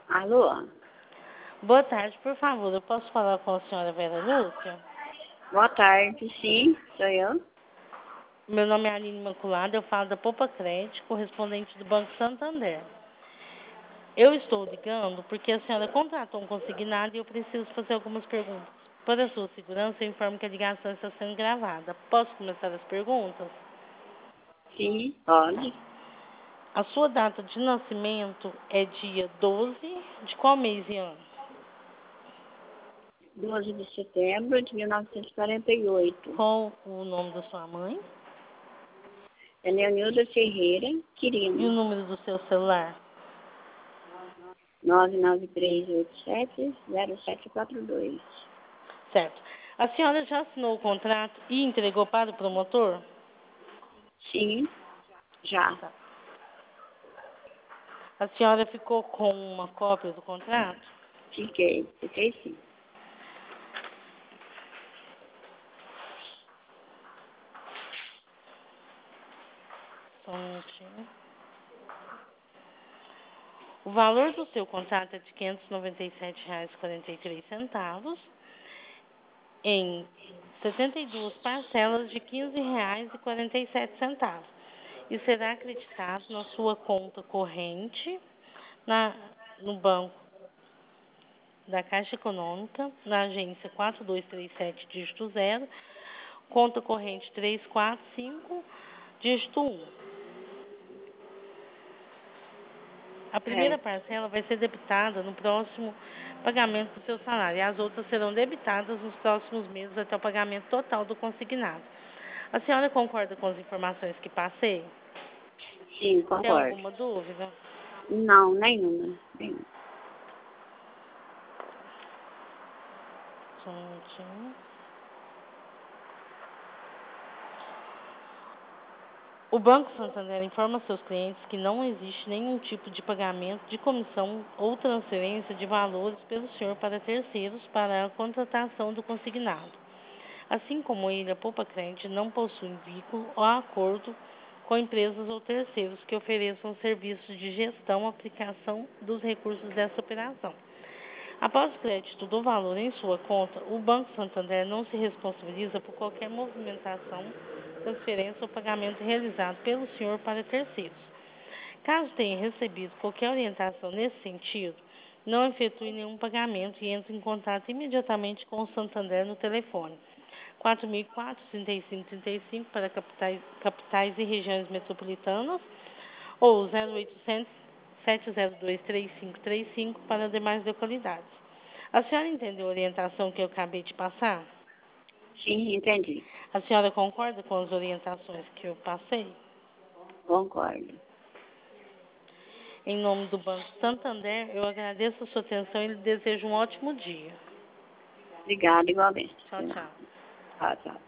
Alô? Boa tarde, por favor, eu posso falar com a senhora Vera Lúcia? Boa tarde, sim, sou eu. Meu nome é Aline Imaculada, eu falo da Poupa Crédito, correspondente do Banco Santander. Eu estou ligando porque a senhora contratou um consignado e eu preciso fazer algumas perguntas. Para a sua segurança, eu informo que a ligação está sendo gravada. Posso começar as perguntas? Sim, pode. A sua data de nascimento é dia 12 de qual mês e ano? 12 de setembro de 1948. Qual o nome da sua mãe? É Leonilda Ferreira E o Quirino. número do seu celular? 993870742. Certo. A senhora já assinou o contrato e entregou para o promotor? Sim, já. Tá. A senhora ficou com uma cópia do contrato? Fiquei sim. Só um minutinho. O valor do seu contrato é de R$ 597,43 em 72 parcelas de R$ 15,47 e será acreditado na sua conta corrente no Banco da Caixa Econômica, na agência 4237, dígito 0, conta corrente 345, dígito 1. A primeira É, parcela vai ser debitada no próximo pagamento do seu salário e as outras serão debitadas nos próximos meses até o pagamento total do consignado. A senhora concorda com as informações que passei? sim, Tem concordo. alguma dúvida? Não, nenhuma. Só um minutinho. O Banco Santander informa seus clientes que não existe nenhum tipo de pagamento de comissão ou transferência de valores pelo senhor para terceiros para a contratação do consignado. Assim como ele, a Poupa Crédito não possui vínculo ou acordo com empresas ou terceiros que ofereçam serviços de gestão ou aplicação dos recursos dessa operação. Após o crédito do valor em sua conta, o Banco Santander não se responsabiliza por qualquer movimentação, transferência ou pagamento realizado pelo senhor para terceiros. Caso tenha recebido qualquer orientação nesse sentido, não efetue nenhum pagamento e entre em contato imediatamente com o Santander no telefone 4004-3535 para capitais e regiões metropolitanas ou 0800 702-3535 para demais localidades. A senhora entendeu a orientação que eu acabei de passar? Sim, entendi. A senhora concorda com as orientações que eu passei? Concordo. Em nome do Banco Santander, eu agradeço a sua atenção e lhe desejo um ótimo dia. Obrigada, igualmente. Tchau, tchau. Tchau, tchau.